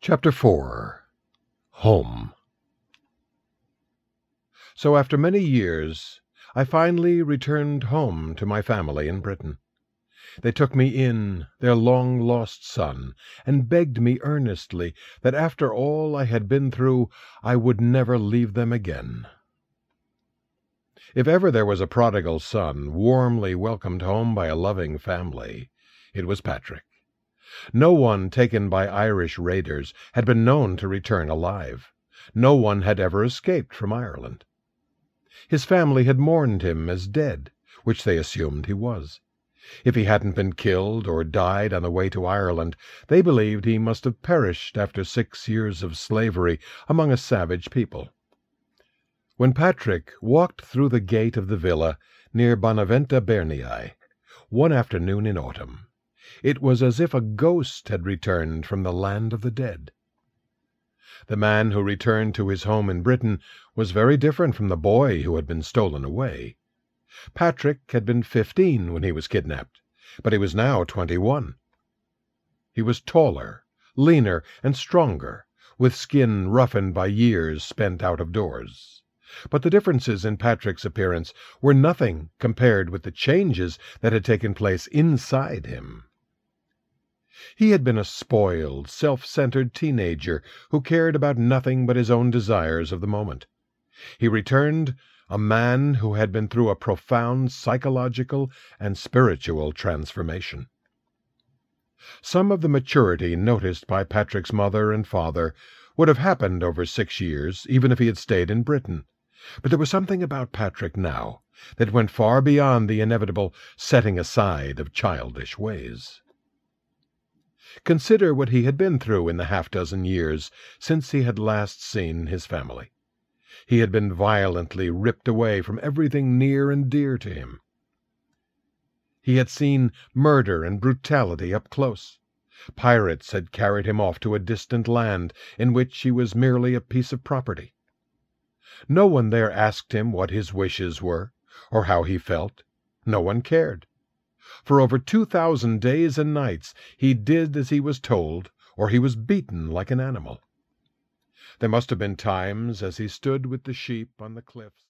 Chapter 4. Home. So after many years, I finally returned home to my family in Britain. They took me in, their long-lost son, and begged me earnestly that after all I had been through, I would never leave them again. If ever there was a prodigal son warmly welcomed home by a loving family, it was Patrick. No one taken by Irish raiders had been known to return alive. No one had ever escaped from Ireland. His family had mourned him as dead, which they assumed he was. If he hadn't been killed or died on the way to Ireland, they believed he must have perished after 6 years of slavery among a savage people. When Patrick walked through the gate of the villa near Bonaventa Bernii, one afternoon in autumn, it was as if a ghost had returned from the land of the dead. The man who returned to his home in Britain was very different from the boy who had been stolen away. Patrick had been 15 when he was kidnapped, but he was now 21. He was taller, leaner, and stronger, with skin roughened by years spent out of doors. But the differences in Patrick's appearance were nothing compared with the changes that had taken place inside him. He had been a spoiled, self-centered teenager who cared about nothing but his own desires of the moment. He returned a man who had been through a profound psychological and spiritual transformation. Some of the maturity noticed by Patrick's mother and father would have happened over 6 years, even if he had stayed in Britain. But there was something about Patrick now that went far beyond the inevitable setting aside of childish ways. Consider what he had been through in the half-dozen years since he had last seen his family. He had been violently ripped away from everything near and dear to him. He had seen murder and brutality up close. Pirates had carried him off to a distant land in which he was merely a piece of property. No one there asked him what his wishes were, or how he felt. No one cared. For over 2,000 days and nights he did as he was told, or he was beaten like an animal. There must have been times, as he stood with the sheep on the cliffs,